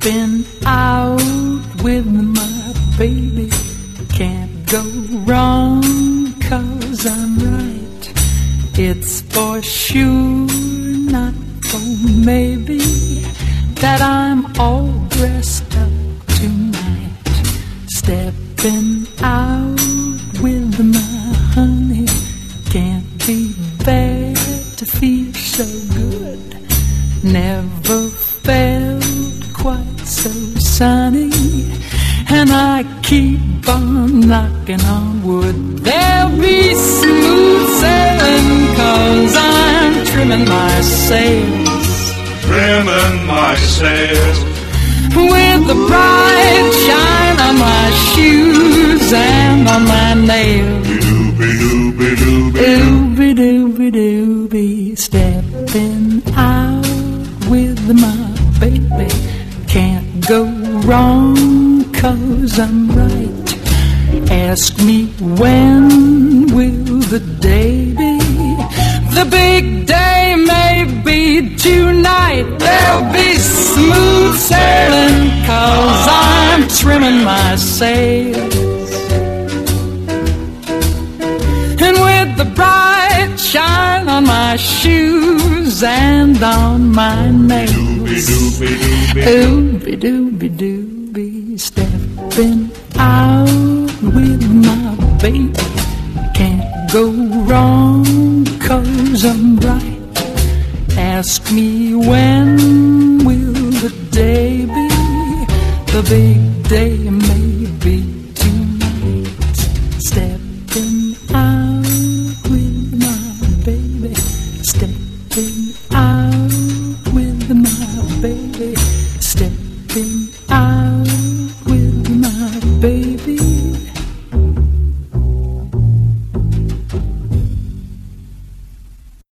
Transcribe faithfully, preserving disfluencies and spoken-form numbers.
Stepping out with my baby, can't go wrong 'cause I'm right. It's for sure, not for maybe, that I'm all dressed up tonight. Stepping out with my honey, can't be bad to feel so good. Never felt quite so sunny, and I keep on knocking on wood. There'll be smooth sailing 'cause I'm trimming my sails, trimming my sails, with the bright shine on my shoes and on my nails. Doobie doobie doobie Doobie doobie doobie, stepping out with my baby, can't go wrong 'cause I'm right. Ask me when will the day be? The big day may be tonight. There'll be smooth sailing 'cause I'm trimming my sails, and with the bright shine on my shoes and on my nails. doobie doobie Doobie doobie doobie, stepping out with my baby, can't go wrong 'cause I'm right. Ask me when will the day be? The big day may be tonight. Stepping out with my baby, stepping out with my baby, stepping out with my baby.